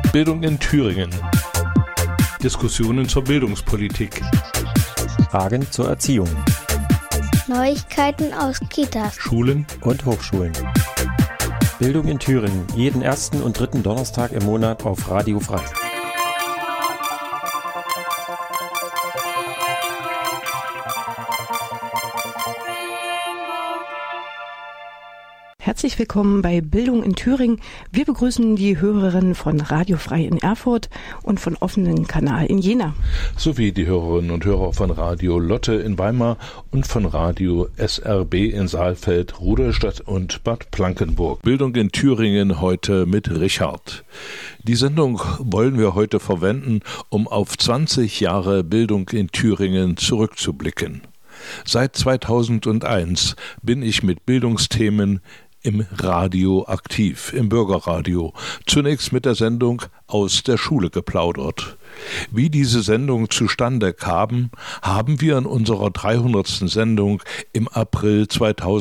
Bildung in Thüringen. Diskussionen zur Bildungspolitik. Fragen zur Erziehung. Neuigkeiten aus Kitas, Schulen und Hochschulen. Bildung in Thüringen, jeden ersten und dritten Donnerstag im Monat auf Radio Frei. Herzlich willkommen bei Bildung in Thüringen. Wir begrüßen die Hörerinnen von Radio Frei in Erfurt und von offenen Kanal in Jena. Sowie die Hörerinnen und Hörer von Radio Lotte in Weimar und von Radio SRB in Saalfeld, Rudolstadt und Bad Blankenburg. Bildung in Thüringen heute mit Richard. Die Sendung wollen wir heute verwenden, um auf 20 Jahre Bildung in Thüringen zurückzublicken. Seit 2001 bin ich mit Bildungsthemen im Radio aktiv, im Bürgerradio, zunächst mit der Sendung Aus der Schule geplaudert. Wie diese Sendung zustande kam, haben wir in unserer 300. Sendung im April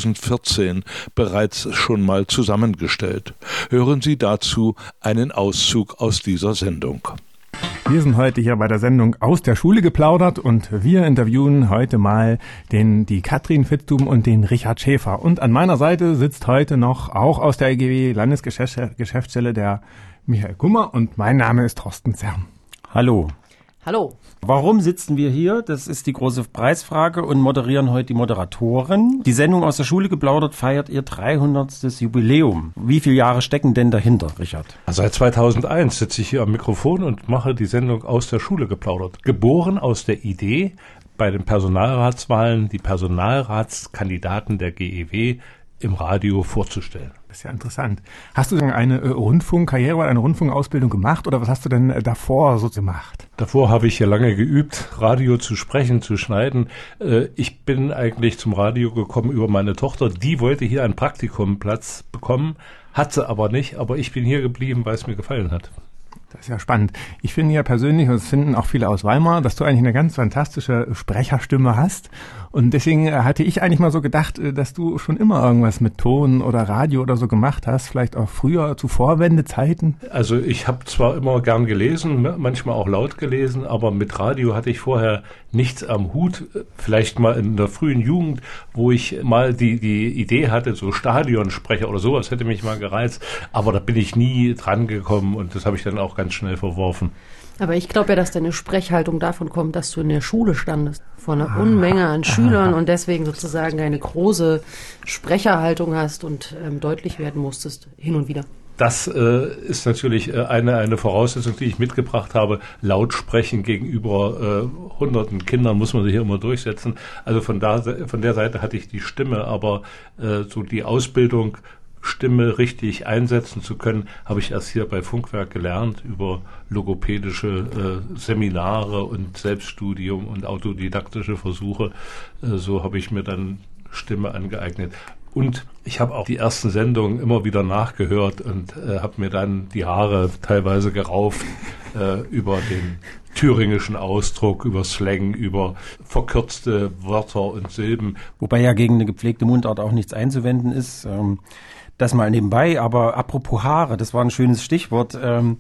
2014 bereits schon mal zusammengestellt. Hören Sie dazu einen Auszug aus dieser Sendung. Wir sind heute hier bei der Sendung Aus der Schule geplaudert und wir interviewen heute mal die Katrin Fitztum und den Richard Schäfer. Und an meiner Seite sitzt heute noch auch aus der EGW Landesgeschäftsstelle der Michael Kummer und mein Name ist Thorsten Zerm. Hallo. Hallo. Warum sitzen wir hier? Das ist die große Preisfrage und moderieren heute die Moderatoren. Die Sendung Aus der Schule geplaudert feiert ihr 300. Jubiläum. Wie viele Jahre stecken denn dahinter, Richard? Seit 2001 sitze ich hier am Mikrofon und mache die Sendung Aus der Schule geplaudert. Geboren aus der Idee, bei den Personalratswahlen die Personalratskandidaten der GEW im Radio vorzustellen. Das ist ja interessant. Hast du denn eine Rundfunkkarriere oder eine Rundfunkausbildung gemacht oder was hast du denn davor so gemacht? Davor habe ich ja lange geübt, Radio zu sprechen, zu schneiden. Ich bin eigentlich zum Radio gekommen über meine Tochter. Die wollte hier einen Praktikumplatz bekommen, hat sie aber nicht. Aber ich bin hier geblieben, weil es mir gefallen hat. Das ist ja spannend. Ich finde ja persönlich, und das finden auch viele aus Weimar, dass du eigentlich eine ganz fantastische Sprecherstimme hast. Und deswegen hatte ich eigentlich mal so gedacht, dass du schon immer irgendwas mit Ton oder Radio oder so gemacht hast, vielleicht auch früher zu Vorwendezeiten. Also ich habe zwar immer gern gelesen, manchmal auch laut gelesen, aber mit Radio hatte ich vorher nichts am Hut. Vielleicht mal in der frühen Jugend, wo ich mal die Idee hatte, so Stadionsprecher oder sowas hätte mich mal gereizt. Aber da bin ich nie dran gekommen und das habe ich dann auch ganz schnell verworfen. Aber ich glaube ja, dass deine Sprechhaltung davon kommt, dass du in der Schule standest, vor einer Unmenge an Schülern und deswegen sozusagen eine große Sprecherhaltung hast und deutlich werden musstest, hin und wieder. Das ist natürlich eine Voraussetzung, die ich mitgebracht habe. Laut sprechen gegenüber hunderten Kindern muss man sich hier immer durchsetzen. Also von der Seite hatte ich die Stimme, aber so die Ausbildung, Stimme richtig einsetzen zu können, habe ich erst hier bei Funkwerk gelernt über logopädische Seminare und Selbststudium und autodidaktische Versuche. So habe ich mir dann Stimme angeeignet. Und ich habe auch die ersten Sendungen immer wieder nachgehört und habe mir dann die Haare teilweise gerauft über den thüringischen Ausdruck, über Slang, über verkürzte Wörter und Silben. Wobei ja gegen eine gepflegte Mundart auch nichts einzuwenden ist. Das mal nebenbei, aber apropos Haare, das war ein schönes Stichwort.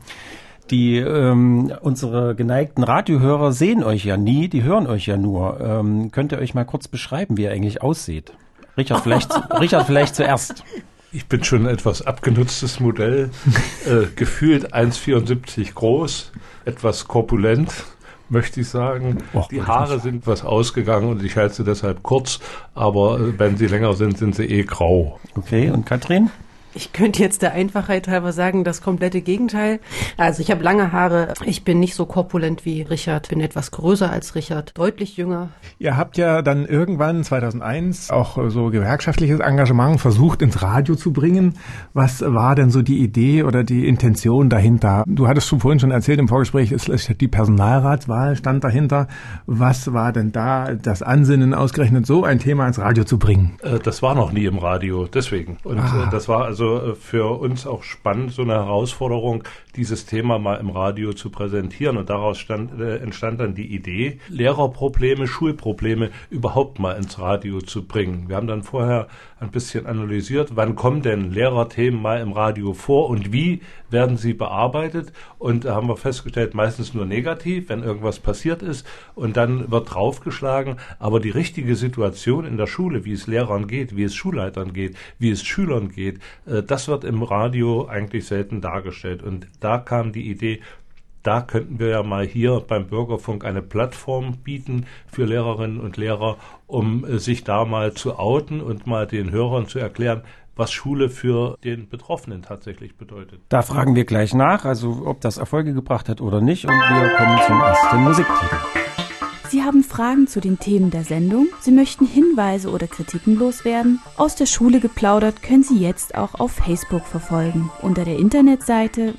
Unsere geneigten Radiohörer sehen euch ja nie, die hören euch ja nur. Könnt ihr euch mal kurz beschreiben, wie ihr eigentlich aussieht? Richard vielleicht zuerst. Ich bin schon ein etwas abgenutztes Modell, gefühlt 1,74 groß, etwas korpulent, möchte ich sagen. Die Haare sind was ausgegangen und ich halte sie deshalb kurz, aber wenn sie länger sind, sind sie grau. Okay, und Katrin? Ich könnte jetzt der Einfachheit halber sagen, das komplette Gegenteil. Also ich habe lange Haare, ich bin nicht so korpulent wie Richard, bin etwas größer als Richard, deutlich jünger. Ihr habt ja dann irgendwann 2001 auch so gewerkschaftliches Engagement versucht ins Radio zu bringen. Was war denn so die Idee oder die Intention dahinter? Du hattest vorhin schon erzählt im Vorgespräch, die Personalratswahl stand dahinter. Was war denn da das Ansinnen, ausgerechnet so ein Thema ins Radio zu bringen? Das war noch nie im Radio, deswegen. Und das war also für uns auch spannend, so eine Herausforderung, dieses Thema mal im Radio zu präsentieren. Und daraus entstand dann die Idee, Lehrerprobleme, Schulprobleme überhaupt mal ins Radio zu bringen. Wir haben dann vorher ein bisschen analysiert, wann kommen denn Lehrerthemen mal im Radio vor und wie werden sie bearbeitet. Und da haben wir festgestellt, meistens nur negativ, wenn irgendwas passiert ist und dann wird draufgeschlagen. Aber die richtige Situation in der Schule, wie es Lehrern geht, wie es Schulleitern geht, wie es Schülern geht, das wird im Radio eigentlich selten dargestellt. Und da kam die Idee, da könnten wir ja mal hier beim Bürgerfunk eine Plattform bieten für Lehrerinnen und Lehrer, um sich da mal zu outen und mal den Hörern zu erklären, was Schule für den Betroffenen tatsächlich bedeutet. Da fragen wir gleich nach, also ob das Erfolge gebracht hat oder nicht. Und wir kommen zum ersten Musiktitel. Sie haben Fragen zu den Themen der Sendung? Sie möchten Hinweise oder Kritiken loswerden? Aus der Schule geplaudert können Sie jetzt auch auf Facebook verfolgen. Unter der Internetseite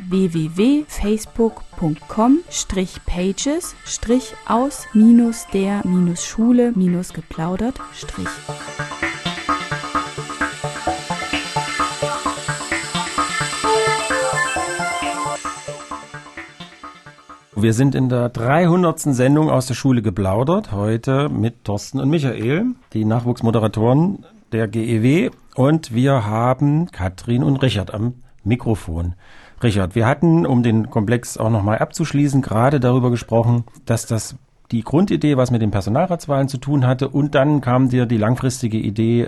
www.facebook.com/aus-der-schule-geplaudert-. Wir sind in der 300. Sendung aus der Schule geplaudert, heute mit Thorsten und Michael, die Nachwuchsmoderatoren der GEW, und wir haben Katrin und Richard am Mikrofon. Richard, wir hatten, um den Komplex auch nochmal abzuschließen, gerade darüber gesprochen, dass das die Grundidee, was mit den Personalratswahlen zu tun hatte, und dann kam dir die langfristige Idee,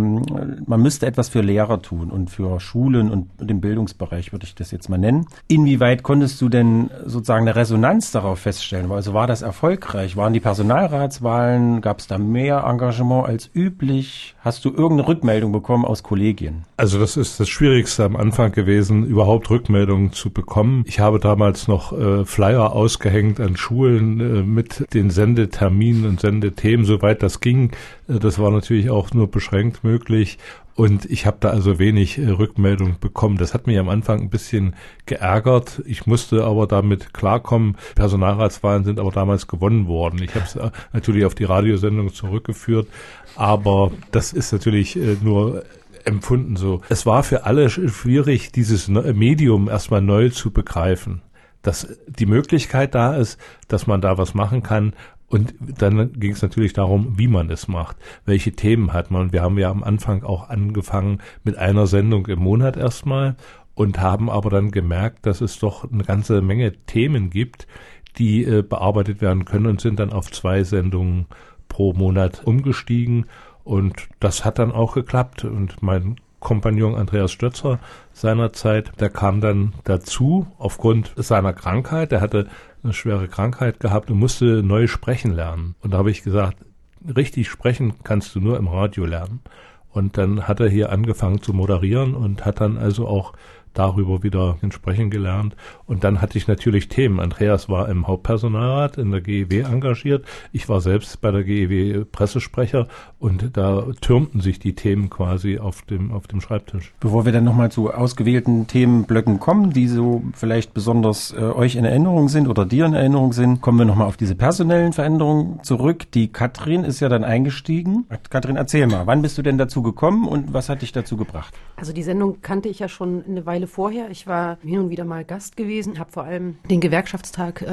man müsste etwas für Lehrer tun und für Schulen und den Bildungsbereich, würde ich das jetzt mal nennen. Inwieweit konntest du denn sozusagen eine Resonanz darauf feststellen? Also war das erfolgreich? Waren die Personalratswahlen, gab es da mehr Engagement als üblich? Hast du irgendeine Rückmeldung bekommen aus Kollegien? Also das ist das Schwierigste am Anfang gewesen, überhaupt Rückmeldungen zu bekommen. Ich habe damals noch Flyer ausgehängt an Schulen mit den Sendeterminen und Sendethemen, soweit das ging. Das war natürlich auch nur beschränkt möglich. Und ich habe da also wenig Rückmeldung bekommen. Das hat mich am Anfang ein bisschen geärgert. Ich musste aber damit klarkommen. Personalratswahlen sind aber damals gewonnen worden. Ich habe es natürlich auf die Radiosendung zurückgeführt. Aber das ist natürlich nur empfunden so. Es war für alle schwierig, dieses Medium erstmal neu zu begreifen. Dass die Möglichkeit da ist, dass man da was machen kann. Und dann ging es natürlich darum, wie man es macht. Welche Themen hat man? Wir haben ja am Anfang auch angefangen mit einer Sendung im Monat erstmal und haben aber dann gemerkt, dass es doch eine ganze Menge Themen gibt, die bearbeitet werden können, und sind dann auf 2 Sendungen pro Monat umgestiegen. Und das hat dann auch geklappt. Und mein Kompagnon Andreas Stötzer seinerzeit, der kam dann dazu aufgrund seiner Krankheit. Er hatte eine schwere Krankheit gehabt und musste neu sprechen lernen. Und da habe ich gesagt, richtig sprechen kannst du nur im Radio lernen. Und dann hat er hier angefangen zu moderieren und hat dann also auch darüber wieder sprechen gelernt. Und dann hatte ich natürlich Themen. Andreas war im Hauptpersonalrat in der GEW engagiert. Ich war selbst bei der GEW Pressesprecher, und da türmten sich die Themen quasi auf dem Schreibtisch. Bevor wir dann nochmal zu ausgewählten Themenblöcken kommen, die so vielleicht besonders euch in Erinnerung sind oder dir in Erinnerung sind, kommen wir nochmal auf diese personellen Veränderungen zurück. Die Katrin ist ja dann eingestiegen. Katrin, erzähl mal, wann bist du denn dazu gekommen und was hat dich dazu gebracht? Also die Sendung kannte ich ja schon eine Weile vorher. Ich war hin und wieder mal Gast gewesen, habe vor allem den Gewerkschaftstag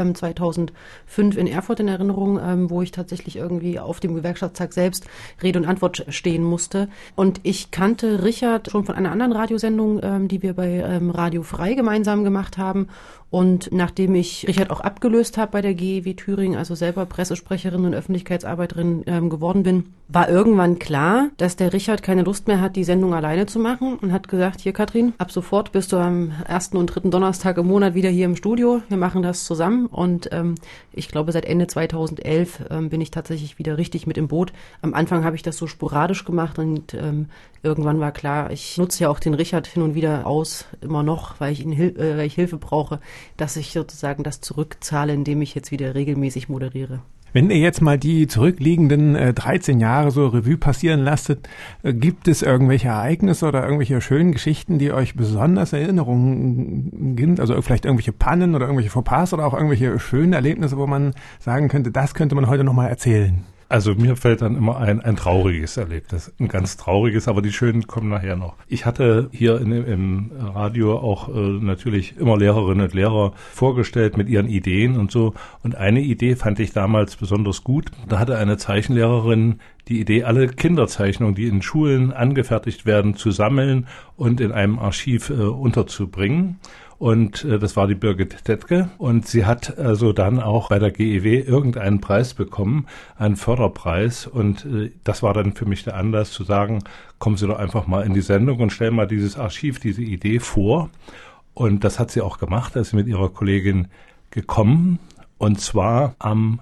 2005 in Erfurt in Erinnerung, wo ich tatsächlich irgendwie auf dem Gewerkschaftstag selbst Rede und Antwort stehen musste. Und ich kannte Richard schon von einer anderen Radiosendung, die wir bei Radio Frei gemeinsam gemacht haben. Und nachdem ich Richard auch abgelöst habe bei der GEW Thüringen, also selber Pressesprecherin und Öffentlichkeitsarbeiterin geworden bin, war irgendwann klar, dass der Richard keine Lust mehr hat, die Sendung alleine zu machen, und hat gesagt, hier Katrin, ab sofort bist du am 1. und 3. Donnerstag im Monat wieder hier im Studio. Wir machen das zusammen. Und ich glaube, seit Ende 2011 bin ich tatsächlich wieder richtig mit im Boot. Am Anfang habe ich das so sporadisch gemacht, und irgendwann war klar, ich nutze ja auch den Richard hin und wieder aus, immer noch, weil ich Hilfe brauche, dass ich sozusagen das zurückzahle, indem ich jetzt wieder regelmäßig moderiere. Wenn ihr jetzt mal die zurückliegenden 13 Jahre so Revue passieren lasstet, gibt es irgendwelche Ereignisse oder irgendwelche schönen Geschichten, die euch besonders Erinnerungen gibt? Also vielleicht irgendwelche Pannen oder irgendwelche Fauxpas oder auch irgendwelche schönen Erlebnisse, wo man sagen könnte, das könnte man heute nochmal erzählen? Also mir fällt dann immer ein trauriges Erlebnis, ein ganz trauriges, aber die schönen kommen nachher noch. Ich hatte hier im Radio auch natürlich immer Lehrerinnen und Lehrer vorgestellt mit ihren Ideen und so. Und eine Idee fand ich damals besonders gut. Da hatte eine Zeichenlehrerin die Idee, alle Kinderzeichnungen, die in Schulen angefertigt werden, zu sammeln und in einem Archiv unterzubringen. Und das war die Birgit Dettke. Und sie hat also dann auch bei der GEW irgendeinen Preis bekommen, einen Förderpreis. Und das war dann für mich der Anlass zu sagen, kommen Sie doch einfach mal in die Sendung und stellen mal dieses Archiv, diese Idee vor. Und das hat sie auch gemacht, da ist sie mit ihrer Kollegin gekommen. Und zwar am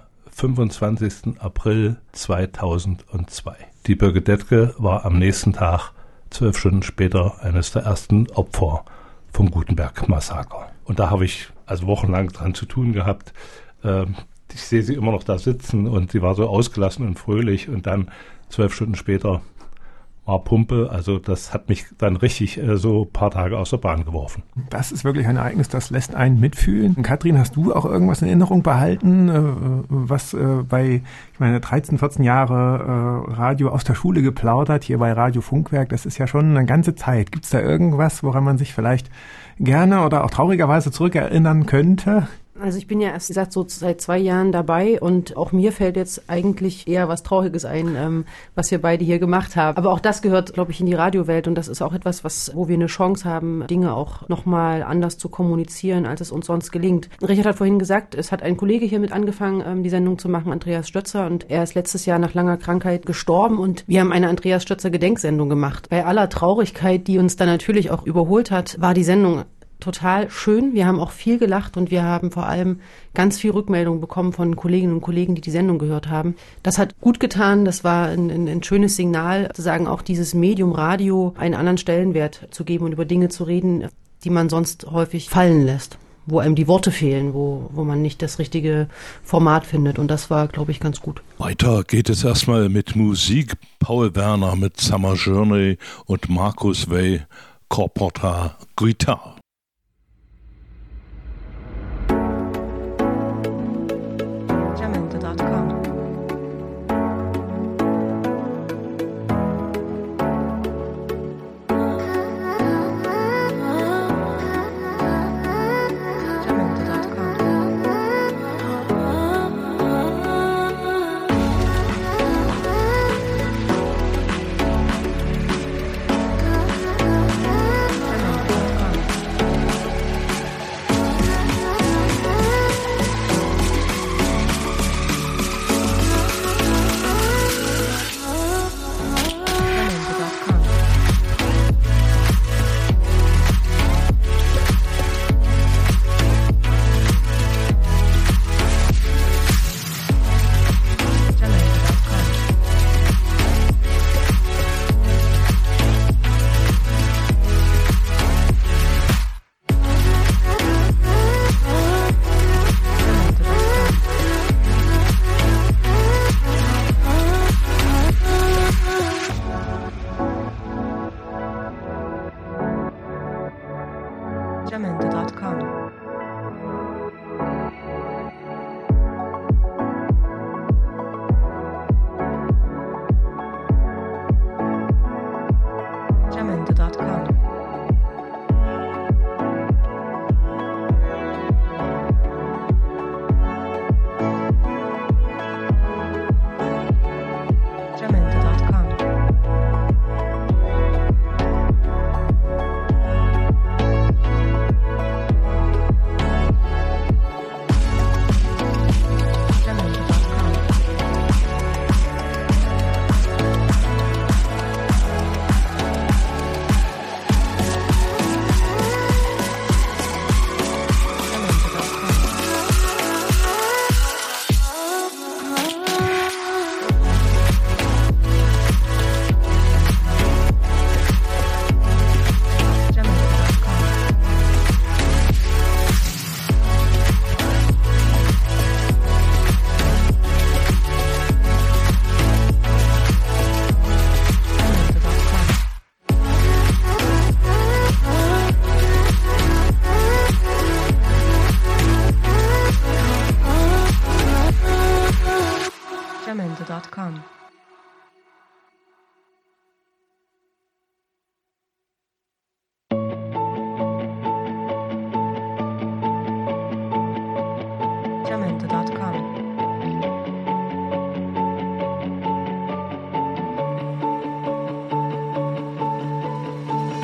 25. April 2002. Die Birgit Dettke war am nächsten Tag, 12 Stunden später, eines der ersten Opfer vom Gutenberg-Massaker. Und da habe ich also wochenlang dran zu tun gehabt. Ich sehe sie immer noch da sitzen und sie war so ausgelassen und fröhlich. Und dann 12 Stunden später war Pumpe. Also das hat mich dann richtig so ein paar Tage aus der Bahn geworfen. Das ist wirklich ein Ereignis, das lässt einen mitfühlen. Katrin, hast du auch irgendwas in Erinnerung behalten, was bei, ich meine, 13, 14 Jahre Radio aus der Schule geplaudert, hier bei Radio Funkwerk, das ist ja schon eine ganze Zeit. Gibt es da irgendwas, woran man sich vielleicht gerne oder auch traurigerweise zurückerinnern könnte? Also ich bin ja erst, wie gesagt, so seit 2 Jahren dabei und auch mir fällt jetzt eigentlich eher was Trauriges ein, was wir beide hier gemacht haben. Aber auch das gehört, glaube ich, in die Radiowelt und das ist auch etwas, wo wir eine Chance haben, Dinge auch nochmal anders zu kommunizieren, als es uns sonst gelingt. Richard hat vorhin gesagt, es hat ein Kollege hier mit angefangen, die Sendung zu machen, Andreas Stötzer, und er ist letztes Jahr nach langer Krankheit gestorben und wir haben eine Andreas Stötzer Gedenksendung gemacht. Bei aller Traurigkeit, die uns dann natürlich auch überholt hat, war die Sendung total schön. Wir haben auch viel gelacht und wir haben vor allem ganz viel Rückmeldung bekommen von Kolleginnen und Kollegen, die die Sendung gehört haben. Das hat gut getan. Das war ein schönes Signal, sozusagen auch dieses Medium Radio einen anderen Stellenwert zu geben und über Dinge zu reden, die man sonst häufig fallen lässt, wo einem die Worte fehlen, wo man nicht das richtige Format findet. Und das war, glaube ich, ganz gut. Weiter geht es erstmal mit Musik. Paul Werner mit Summer Journey und Markus Wey, Corporata Guitar.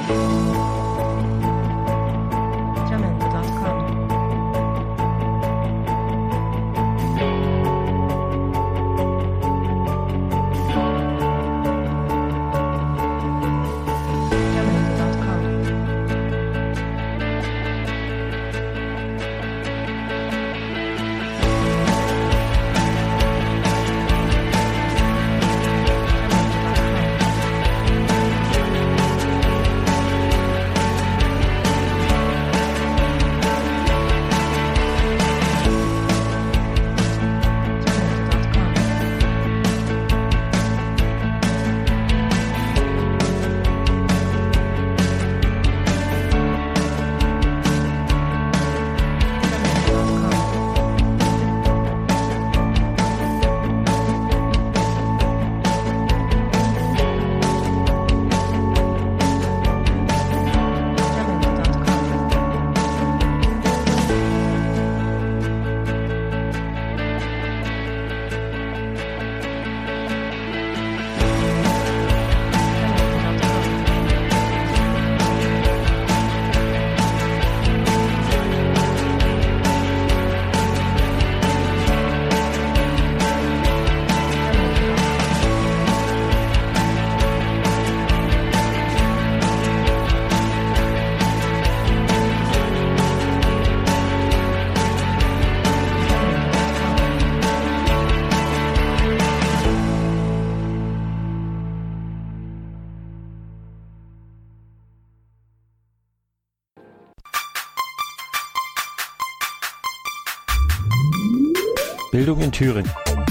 Bildung in Thüringen.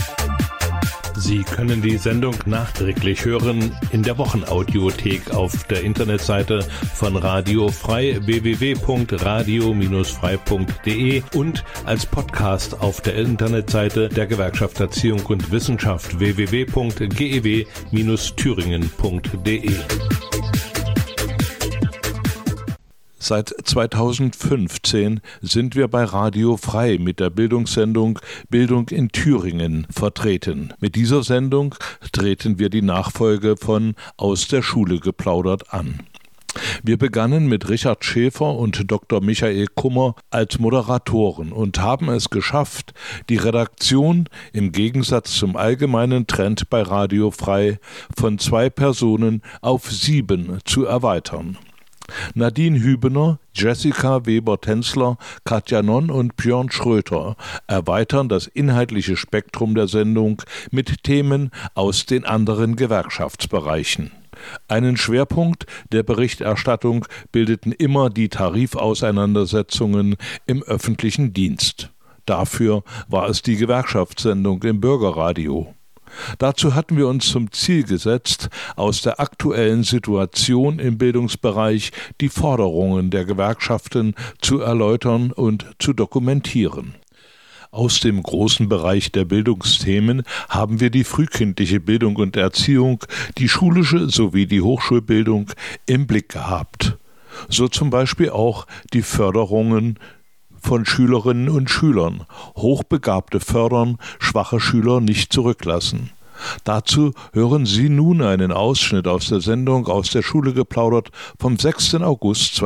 Sie können die Sendung nachträglich hören in der Wochenaudiothek auf der Internetseite von Radio Frei www.radio-frei.de und als Podcast auf der Internetseite der Gewerkschaft Erziehung und Wissenschaft www.gew-thüringen.de. Seit 2015 sind wir bei Radio Frei mit der Bildungssendung Bildung in Thüringen vertreten. Mit dieser Sendung treten wir die Nachfolge von Aus der Schule geplaudert an. Wir begannen mit Richard Schäfer und Dr. Michael Kummer als Moderatoren und haben es geschafft, die Redaktion im Gegensatz zum allgemeinen Trend bei Radio Frei von 2 Personen auf 7 zu erweitern. Nadine Hübener, Jessica Weber-Tänzler, Katja Nonn und Björn Schröter erweitern das inhaltliche Spektrum der Sendung mit Themen aus den anderen Gewerkschaftsbereichen. Einen Schwerpunkt der Berichterstattung bildeten immer die Tarifauseinandersetzungen im öffentlichen Dienst. Dafür war es die Gewerkschaftssendung im Bürgerradio. Dazu hatten wir uns zum Ziel gesetzt, aus der aktuellen Situation im Bildungsbereich die Forderungen der Gewerkschaften zu erläutern und zu dokumentieren. Aus dem großen Bereich der Bildungsthemen haben wir die frühkindliche Bildung und Erziehung, die schulische sowie die Hochschulbildung im Blick gehabt. So zum Beispiel auch die Förderungen von Schülerinnen und Schülern, Hochbegabte fördern, schwache Schüler nicht zurücklassen. Dazu hören Sie nun einen Ausschnitt aus der Sendung Aus der Schule geplaudert vom 6. August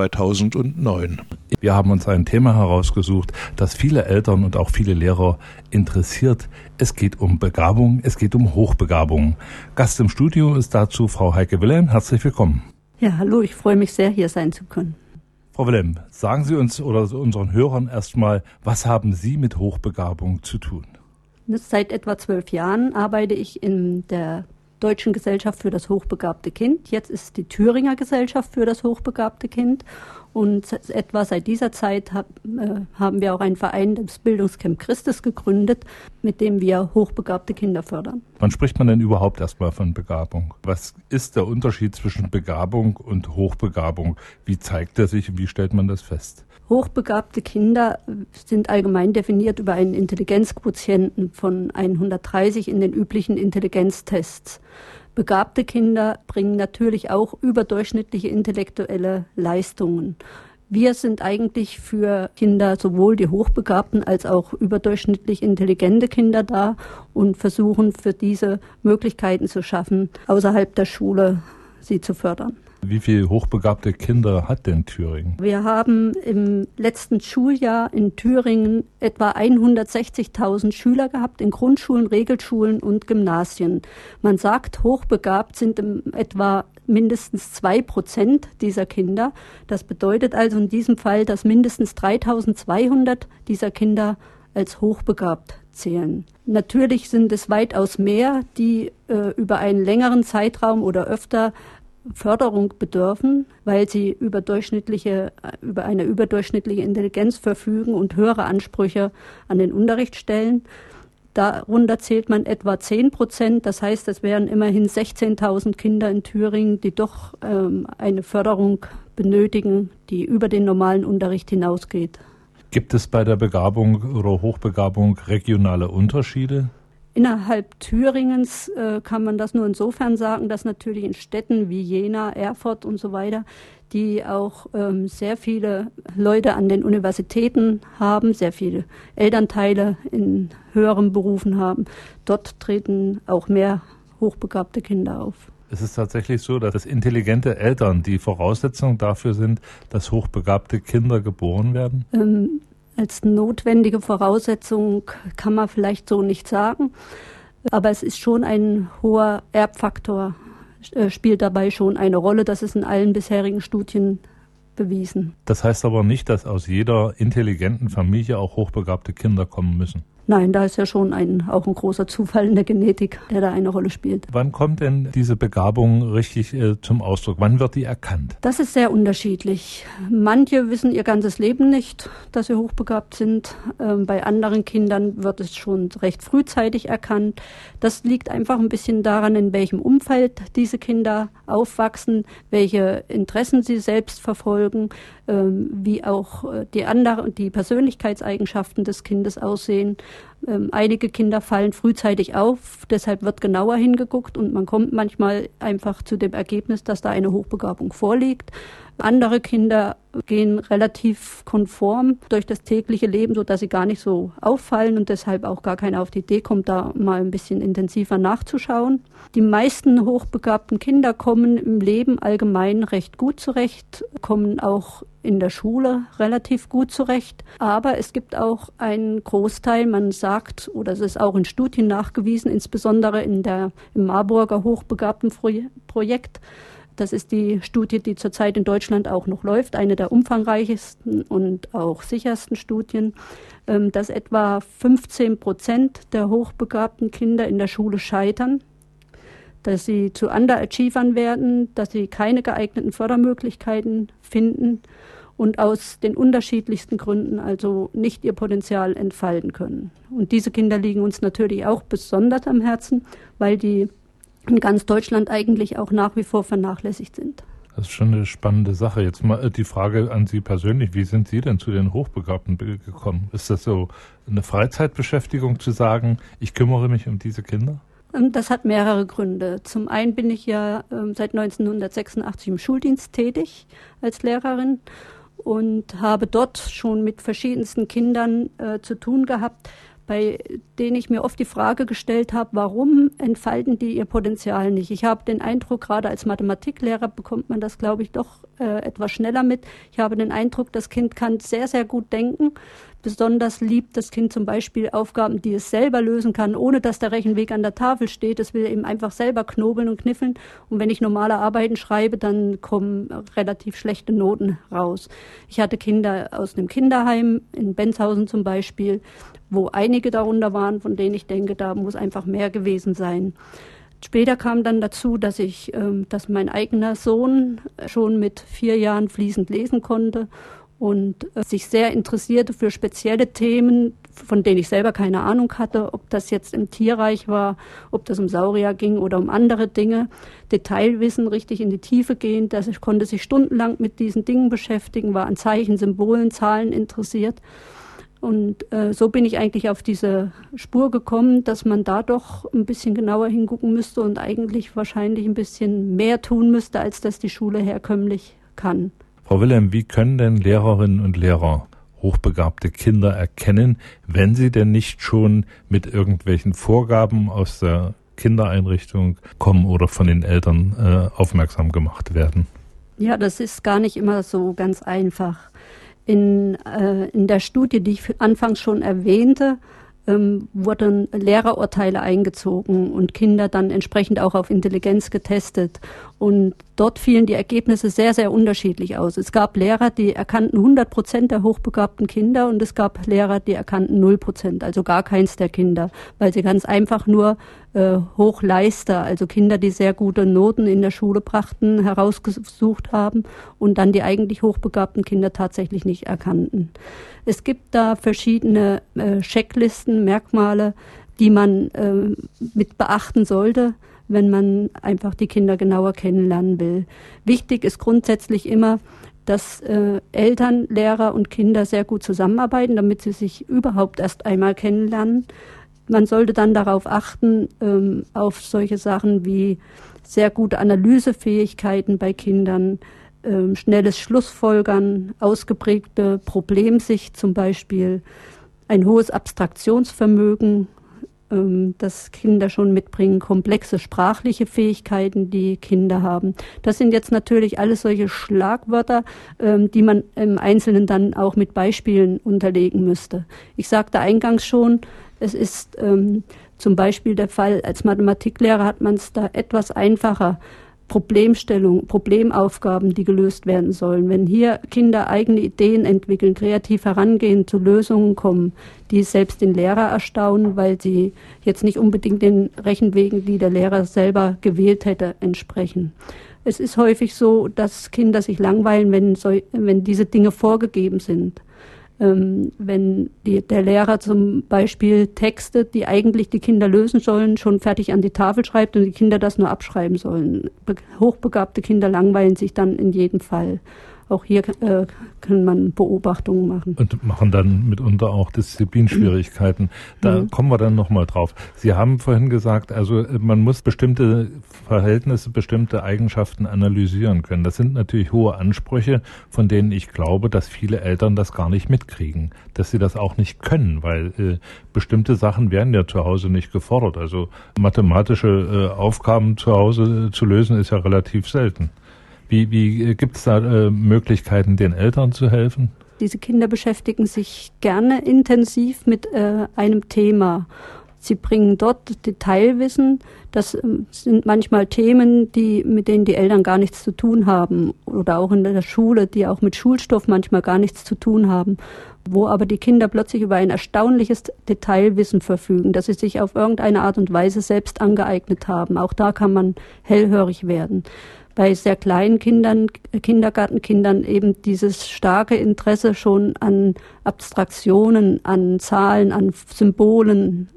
2009. Wir haben uns ein Thema herausgesucht, das viele Eltern und auch viele Lehrer interessiert. Es geht um Begabung, es geht um Hochbegabung. Gast im Studio ist dazu Frau Heike Wilhelm. Herzlich willkommen. Ja, hallo, ich freue mich sehr, hier sein zu können. Frau Wilhelm, sagen Sie uns oder unseren Hörern erstmal, was haben Sie mit Hochbegabung zu tun? Seit etwa 12 Jahren arbeite ich in der Deutschen Gesellschaft für das hochbegabte Kind. Jetzt ist die Thüringer Gesellschaft für das hochbegabte Kind. Und etwa seit dieser Zeit haben wir auch einen Verein, das Bildungscamp Christus, gegründet, mit dem wir hochbegabte Kinder fördern. Wann spricht man denn überhaupt erstmal von Begabung? Was ist der Unterschied zwischen Begabung und Hochbegabung? Wie zeigt er sich und wie stellt man das fest? Hochbegabte Kinder sind allgemein definiert über einen Intelligenzquotienten von 130 in den üblichen Intelligenztests. Begabte Kinder bringen natürlich auch überdurchschnittliche intellektuelle Leistungen. Wir sind eigentlich für Kinder, sowohl die hochbegabten als auch überdurchschnittlich intelligente Kinder da und versuchen für diese Möglichkeiten zu schaffen, außerhalb der Schule sie zu fördern. Wie viele hochbegabte Kinder hat denn Thüringen? Wir haben im letzten Schuljahr in Thüringen etwa 160.000 Schüler gehabt in Grundschulen, Regelschulen und Gymnasien. Man sagt, hochbegabt sind etwa mindestens 2% dieser Kinder. Das bedeutet also in diesem Fall, dass mindestens 3.200 dieser Kinder als hochbegabt zählen. Natürlich sind es weitaus mehr, die über einen längeren Zeitraum oder öfter Förderung bedürfen, weil sie über eine überdurchschnittliche Intelligenz verfügen und höhere Ansprüche an den Unterricht stellen. Darunter zählt man etwa 10%. Das heißt, es wären immerhin 16.000 Kinder in Thüringen, die doch eine Förderung benötigen, die über den normalen Unterricht hinausgeht. Gibt es bei der Begabung oder Hochbegabung regionale Unterschiede? Innerhalb Thüringens kann man das nur insofern sagen, dass natürlich in Städten wie Jena, Erfurt und so weiter, die auch sehr viele Leute an den Universitäten haben, sehr viele Elternteile in höheren Berufen haben. Dort treten auch mehr hochbegabte Kinder auf. Es ist tatsächlich so, dass intelligente Eltern die Voraussetzung dafür sind, dass hochbegabte Kinder geboren werden? Als notwendige Voraussetzung kann man vielleicht so nicht sagen, aber es ist schon ein hoher Erbfaktor, spielt dabei schon eine Rolle. Das ist in allen bisherigen Studien bewiesen. Das heißt aber nicht, dass aus jeder intelligenten Familie auch hochbegabte Kinder kommen müssen. Nein, da ist ja schon auch ein großer Zufall in der Genetik, der da eine Rolle spielt. Wann kommt denn diese Begabung richtig zum Ausdruck? Wann wird die erkannt? Das ist sehr unterschiedlich. Manche wissen ihr ganzes Leben nicht, dass sie hochbegabt sind. Bei anderen Kindern wird es schon recht frühzeitig erkannt. Das liegt einfach ein bisschen daran, in welchem Umfeld diese Kinder aufwachsen, welche Interessen sie selbst verfolgen, wie auch die Persönlichkeitseigenschaften des Kindes aussehen. Einige Kinder fallen frühzeitig auf, deshalb wird genauer hingeguckt und man kommt manchmal einfach zu dem Ergebnis, dass da eine Hochbegabung vorliegt. Andere Kinder gehen relativ konform durch das tägliche Leben, sodass sie gar nicht so auffallen und deshalb auch gar keiner auf die Idee kommt, da mal ein bisschen intensiver nachzuschauen. Die meisten hochbegabten Kinder kommen im Leben allgemein recht gut zurecht, kommen auch in der Schule relativ gut zurecht. Aber es gibt auch einen Großteil, man sagt, oder es ist auch in Studien nachgewiesen, insbesondere im Marburger Hochbegabtenprojekt. Das ist die Studie, die zurzeit in Deutschland auch noch läuft, eine der umfangreichsten und auch sichersten Studien, dass etwa 15% der hochbegabten Kinder in der Schule scheitern, dass sie zu Underachievern werden, dass sie keine geeigneten Fördermöglichkeiten finden und aus den unterschiedlichsten Gründen also nicht ihr Potenzial entfalten können. Und diese Kinder liegen uns natürlich auch besonders am Herzen, weil die in ganz Deutschland eigentlich auch nach wie vor vernachlässigt sind. Das ist schon eine spannende Sache. Jetzt mal die Frage an Sie persönlich, wie sind Sie denn zu den Hochbegabten gekommen? Ist das so eine Freizeitbeschäftigung zu sagen, ich kümmere mich um diese Kinder? Das hat mehrere Gründe. Zum einen bin ich ja seit 1986 im Schuldienst tätig als Lehrerin und habe dort schon mit verschiedensten Kindern zu tun gehabt, bei denen ich mir oft die Frage gestellt habe, warum entfalten die ihr Potenzial nicht? Ich habe den Eindruck, gerade als Mathematiklehrer bekommt man das, glaube ich, doch etwas schneller mit. Ich habe den Eindruck, das Kind kann sehr, sehr gut denken. Besonders liebt das Kind zum Beispiel Aufgaben, die es selber lösen kann, ohne dass der Rechenweg an der Tafel steht. Es will eben einfach selber knobeln und kniffeln. Und wenn ich normale Arbeiten schreibe, dann kommen relativ schlechte Noten raus. Ich hatte Kinder aus einem Kinderheim, in Benzhausen zum Beispiel, wo einige darunter waren, von denen ich denke, da muss einfach mehr gewesen sein. Später kam dann dazu, dass mein eigener Sohn schon mit 4 Jahren fließend lesen konnte und sich sehr interessierte für spezielle Themen, von denen ich selber keine Ahnung hatte, ob das jetzt im Tierreich war, ob das um Saurier ging oder um andere Dinge. Detailwissen, richtig in die Tiefe gehend, konnte sich stundenlang mit diesen Dingen beschäftigen, war an Zeichen, Symbolen, Zahlen interessiert. Und so bin ich eigentlich auf diese Spur gekommen, dass man da doch ein bisschen genauer hingucken müsste und eigentlich wahrscheinlich ein bisschen mehr tun müsste, als das die Schule herkömmlich kann. Frau Wilhelm, wie können denn Lehrerinnen und Lehrer hochbegabte Kinder erkennen, wenn sie denn nicht schon mit irgendwelchen Vorgaben aus der Kindereinrichtung kommen oder von den Eltern aufmerksam gemacht werden? Ja, das ist gar nicht immer so ganz einfach. In der Studie, die ich anfangs schon erwähnte, wurden Lehrerurteile eingezogen und Kinder dann entsprechend auch auf Intelligenz getestet. Und dort fielen die Ergebnisse sehr, sehr unterschiedlich aus. Es gab Lehrer, die erkannten 100% der hochbegabten Kinder und es gab Lehrer, die erkannten 0%, also gar keins der Kinder, weil sie ganz einfach nur Hochleister, also Kinder, die sehr gute Noten in der Schule brachten, herausgesucht haben und dann die eigentlich hochbegabten Kinder tatsächlich nicht erkannten. Es gibt da verschiedene Checklisten, Merkmale, die man mit beachten sollte, wenn man einfach die Kinder genauer kennenlernen will. Wichtig ist grundsätzlich immer, dass Eltern, Lehrer und Kinder sehr gut zusammenarbeiten, damit sie sich überhaupt erst einmal kennenlernen. Man sollte dann darauf achten, auf solche Sachen wie sehr gute Analysefähigkeiten bei Kindern, schnelles Schlussfolgern, ausgeprägte Problemsicht zum Beispiel, ein hohes Abstraktionsvermögen, das Kinder schon mitbringen, komplexe sprachliche Fähigkeiten, die Kinder haben. Das sind jetzt natürlich alles solche Schlagwörter, die man im Einzelnen dann auch mit Beispielen unterlegen müsste. Ich sagte eingangs schon, es ist zum Beispiel der Fall, als Mathematiklehrer hat man es da etwas einfacher. Problemstellung, Problemaufgaben, die gelöst werden sollen. Wenn hier Kinder eigene Ideen entwickeln, kreativ herangehen, zu Lösungen kommen, die selbst den Lehrer erstaunen, weil sie jetzt nicht unbedingt den Rechenwegen, die der Lehrer selber gewählt hätte, entsprechen. Es ist häufig so, dass Kinder sich langweilen, wenn diese Dinge vorgegeben sind. Wenn der Lehrer zum Beispiel Texte, die eigentlich die Kinder lösen sollen, schon fertig an die Tafel schreibt und die Kinder das nur abschreiben sollen. Hochbegabte Kinder langweilen sich dann in jedem Fall. Auch hier kann man Beobachtungen machen. Und machen dann mitunter auch Disziplinschwierigkeiten. Da kommen wir dann nochmal drauf. Sie haben vorhin gesagt, also man muss bestimmte Verhältnisse, bestimmte Eigenschaften analysieren können. Das sind natürlich hohe Ansprüche, von denen ich glaube, dass viele Eltern das gar nicht mitkriegen, dass sie das auch nicht können, weil bestimmte Sachen werden ja zu Hause nicht gefordert. Also mathematische Aufgaben zu Hause zu lösen ist ja relativ selten. Wie gibt es da Möglichkeiten, den Eltern zu helfen? Diese Kinder beschäftigen sich gerne intensiv mit einem Thema. Sie bringen dort Detailwissen. Das sind manchmal Themen, mit denen die Eltern gar nichts zu tun haben. Oder auch in der Schule, die auch mit Schulstoff manchmal gar nichts zu tun haben. Wo aber die Kinder plötzlich über ein erstaunliches Detailwissen verfügen, das sie sich auf irgendeine Art und Weise selbst angeeignet haben. Auch da kann man hellhörig werden. Bei sehr kleinen Kindern, Kindergartenkindern eben dieses starke Interesse schon an Abstraktionen, an Zahlen, an Symbolen.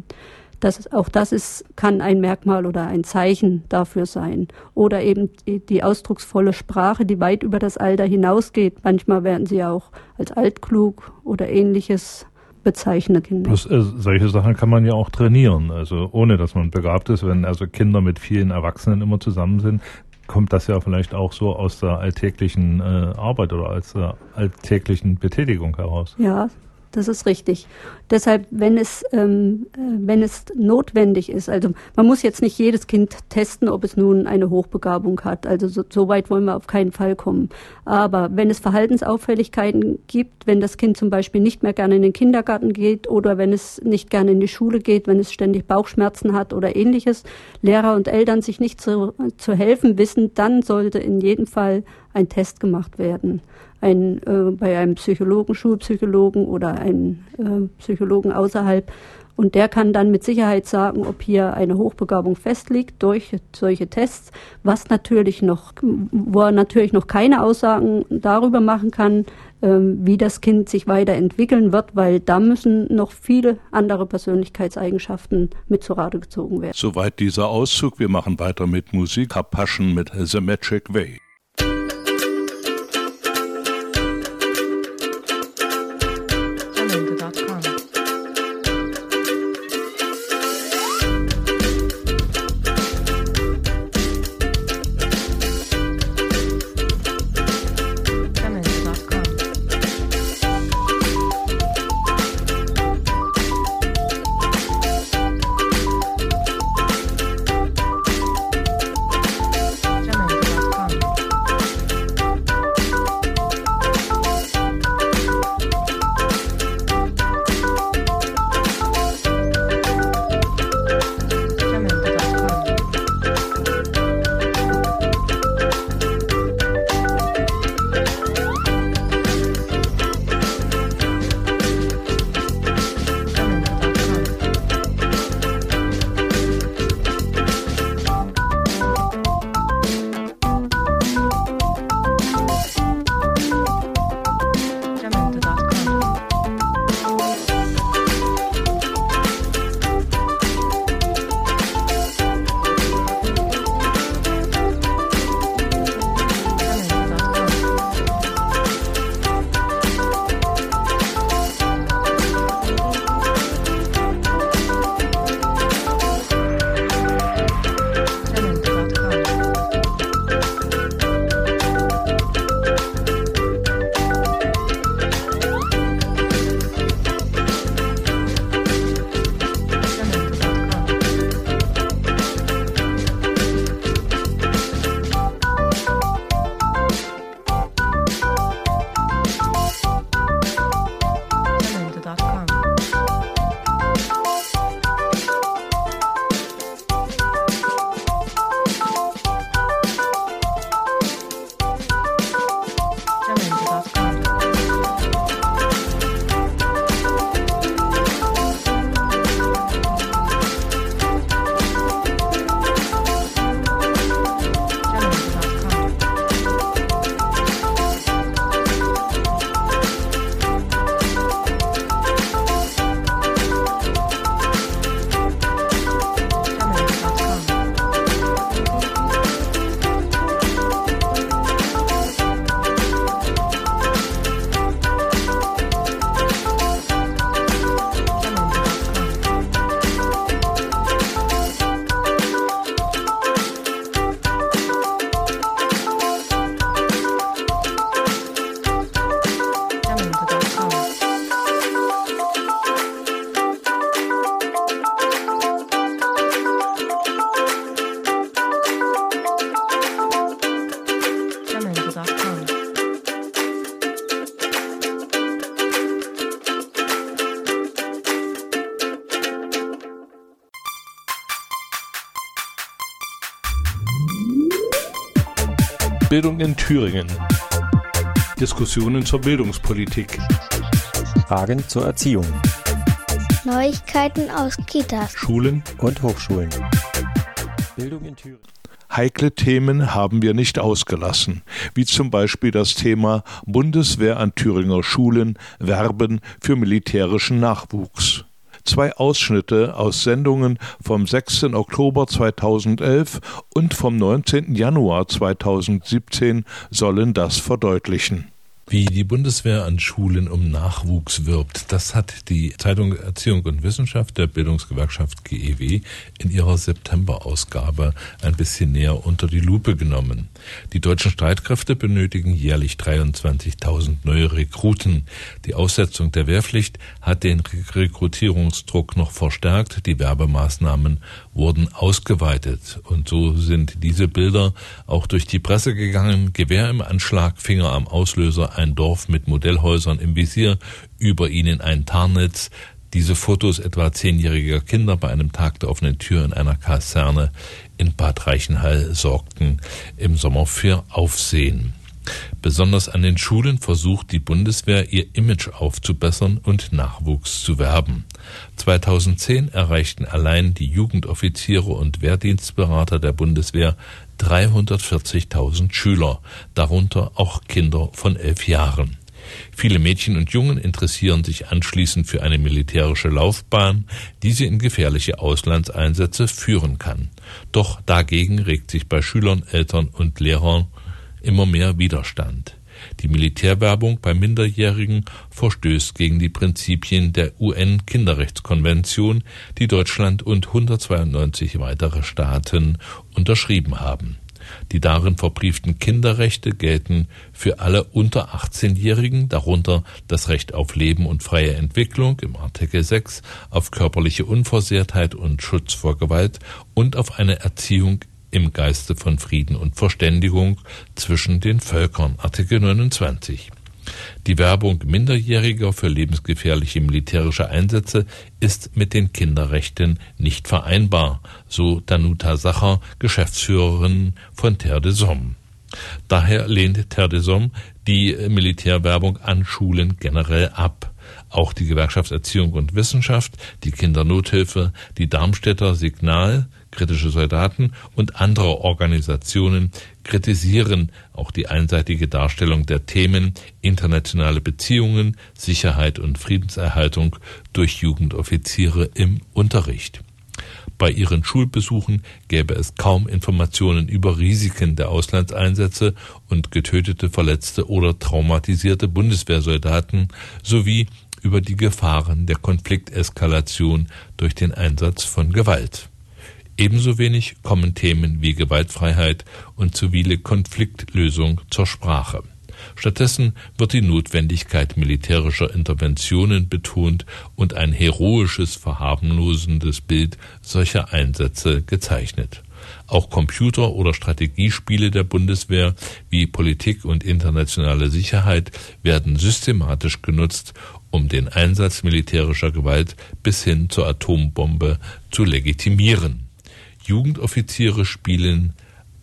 Kann ein Merkmal oder ein Zeichen dafür sein. Oder eben die ausdrucksvolle Sprache, die weit über das Alter hinausgeht. Manchmal werden sie auch als altklug oder Ähnliches bezeichnet. Plus solche Sachen kann man ja auch trainieren, also ohne dass man begabt ist. Wenn also Kinder mit vielen Erwachsenen immer zusammen sind, kommt das ja vielleicht auch so aus der alltäglichen Arbeit oder als der alltäglichen Betätigung heraus. Ja, das ist richtig. Deshalb, wenn es notwendig ist, also man muss jetzt nicht jedes Kind testen, ob es nun eine Hochbegabung hat. Also so weit wollen wir auf keinen Fall kommen. Aber wenn es Verhaltensauffälligkeiten gibt, wenn das Kind zum Beispiel nicht mehr gerne in den Kindergarten geht oder wenn es nicht gerne in die Schule geht, wenn es ständig Bauchschmerzen hat oder Ähnliches, Lehrer und Eltern sich nicht zu helfen wissen, dann sollte in jedem Fall ein Test gemacht werden. Bei einem Psychologen, Schulpsychologen oder einem Psychologen außerhalb. Und der kann dann mit Sicherheit sagen, ob hier eine Hochbegabung festliegt durch solche Tests, wo er natürlich noch keine Aussagen darüber machen kann, wie das Kind sich weiterentwickeln wird, weil da müssen noch viele andere Persönlichkeitseigenschaften mit zu Rate gezogen werden. Soweit dieser Auszug. Wir machen weiter mit Musik. Passion mit The Magic Way. Bildung in Thüringen. Diskussionen zur Bildungspolitik. Fragen zur Erziehung. Neuigkeiten aus Kitas, Schulen und Hochschulen. Bildung in Thüringen. Heikle Themen haben wir nicht ausgelassen, wie zum Beispiel das Thema Bundeswehr an Thüringer Schulen werben für militärischen Nachwuchs. 2 Ausschnitte aus Sendungen vom 6. Oktober 2011 und vom 19. Januar 2017 sollen das verdeutlichen. Wie die Bundeswehr an Schulen um Nachwuchs wirbt, das hat die Zeitung Erziehung und Wissenschaft der Bildungsgewerkschaft GEW in ihrer September-Ausgabe ein bisschen näher unter die Lupe genommen. Die deutschen Streitkräfte benötigen jährlich 23.000 neue Rekruten. Die Aussetzung der Wehrpflicht hat den Rekrutierungsdruck noch verstärkt. Die Werbemaßnahmen wurden ausgeweitet. Und so sind diese Bilder auch durch die Presse gegangen. Gewehr im Anschlag, Finger am Auslöser, ein Dorf mit Modellhäusern im Visier, über ihnen ein Tarnnetz. Diese Fotos etwa 10-jähriger Kinder bei einem Tag der offenen Tür in einer Kaserne in Bad Reichenhall sorgten im Sommer für Aufsehen. Besonders an den Schulen versucht die Bundeswehr, ihr Image aufzubessern und Nachwuchs zu werben. 2010 erreichten allein die Jugendoffiziere und Wehrdienstberater der Bundeswehr 340.000 Schüler, darunter auch Kinder von 11 Jahren. Viele Mädchen und Jungen interessieren sich anschließend für eine militärische Laufbahn, die sie in gefährliche Auslandseinsätze führen kann. Doch dagegen regt sich bei Schülern, Eltern und Lehrern immer mehr Widerstand. Die Militärwerbung bei Minderjährigen verstößt gegen die Prinzipien der UN-Kinderrechtskonvention, die Deutschland und 192 weitere Staaten unterschrieben haben. Die darin verbrieften Kinderrechte gelten für alle unter 18-Jährigen, darunter das Recht auf Leben und freie Entwicklung im Artikel 6, auf körperliche Unversehrtheit und Schutz vor Gewalt und auf eine Erziehung im Geiste von Frieden und Verständigung zwischen den Völkern, Artikel 29. Die Werbung Minderjähriger für lebensgefährliche militärische Einsätze ist mit den Kinderrechten nicht vereinbar, so Danuta Sacher, Geschäftsführerin von Terre des Hommes. Daher lehnt Terre des Hommes die Militärwerbung an Schulen generell ab. Auch die Gewerkschaft Erziehung und Wissenschaft, die Kindernothilfe, die Darmstädter Signal, kritische Soldaten und andere Organisationen kritisieren auch die einseitige Darstellung der Themen internationale Beziehungen, Sicherheit und Friedenserhaltung durch Jugendoffiziere im Unterricht. Bei ihren Schulbesuchen gäbe es kaum Informationen über Risiken der Auslandseinsätze und getötete, verletzte oder traumatisierte Bundeswehrsoldaten sowie über die Gefahren der Konflikteskalation durch den Einsatz von Gewalt. Ebenso wenig kommen Themen wie Gewaltfreiheit und zivile Konfliktlösung zur Sprache. Stattdessen wird die Notwendigkeit militärischer Interventionen betont und ein heroisches, verharmlosendes Bild solcher Einsätze gezeichnet. Auch Computer- oder Strategiespiele der Bundeswehr wie Politik und internationale Sicherheit werden systematisch genutzt, um den Einsatz militärischer Gewalt bis hin zur Atombombe zu legitimieren. Jugendoffiziere spielten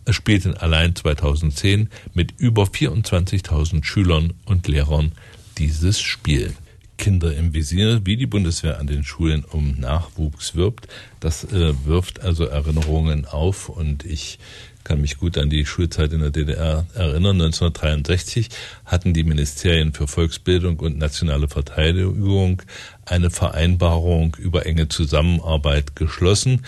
allein 2010 mit über 24.000 Schülern und Lehrern dieses Spiel. Kinder im Visier, wie die Bundeswehr an den Schulen um Nachwuchs wirbt, das wirft also Erinnerungen auf und ich kann mich gut an die Schulzeit in der DDR erinnern. 1963 hatten die Ministerien für Volksbildung und nationale Verteidigung eine Vereinbarung über enge Zusammenarbeit geschlossen.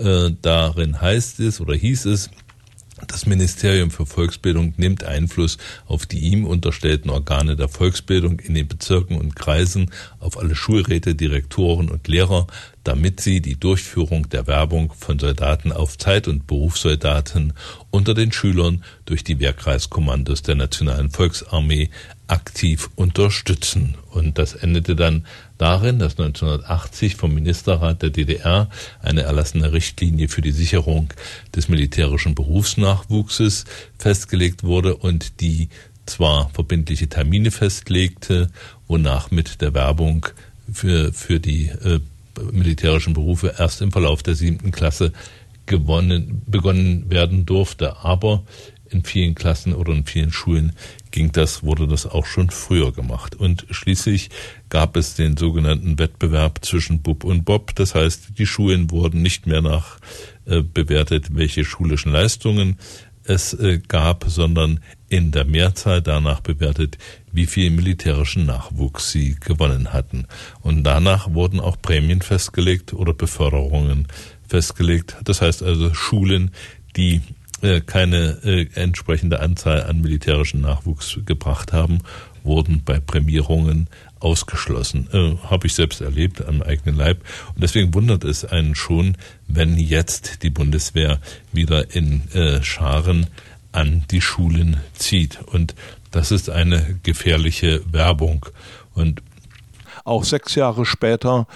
Darin hieß es, das Ministerium für Volksbildung nimmt Einfluss auf die ihm unterstellten Organe der Volksbildung in den Bezirken und Kreisen, auf alle Schulräte, Direktoren und Lehrer, damit sie die Durchführung der Werbung von Soldaten auf Zeit- und Berufssoldaten unter den Schülern durch die Wehrkreiskommandos der Nationalen Volksarmee aktiv unterstützen. Und das endete dann darin, dass 1980 vom Ministerrat der DDR eine erlassene Richtlinie für die Sicherung des militärischen Berufsnachwuchses festgelegt wurde und die zwar verbindliche Termine festlegte, wonach mit der Werbung für die militärischen Berufe erst im Verlauf der 7. Klasse begonnen werden durfte. Aber in vielen Klassen oder in vielen Schulen wurde das auch schon früher gemacht. Und schließlich gab es den sogenannten Wettbewerb zwischen Bub und Bob. Das heißt, die Schulen wurden nicht mehr nach bewertet, welche schulischen Leistungen es gab, sondern in der Mehrzahl danach bewertet, wie viel militärischen Nachwuchs sie gewonnen hatten. Und danach wurden auch Prämien festgelegt oder Beförderungen festgelegt. Das heißt also, Schulen, die keine entsprechende Anzahl an militärischen Nachwuchs gebracht haben, wurden bei Prämierungen ausgeschlossen. Habe ich selbst erlebt am eigenen Leib. Und deswegen wundert es einen schon, wenn jetzt die Bundeswehr wieder in Scharen an die Schulen zieht. Und das ist eine gefährliche Werbung. Und auch 6 Jahre später,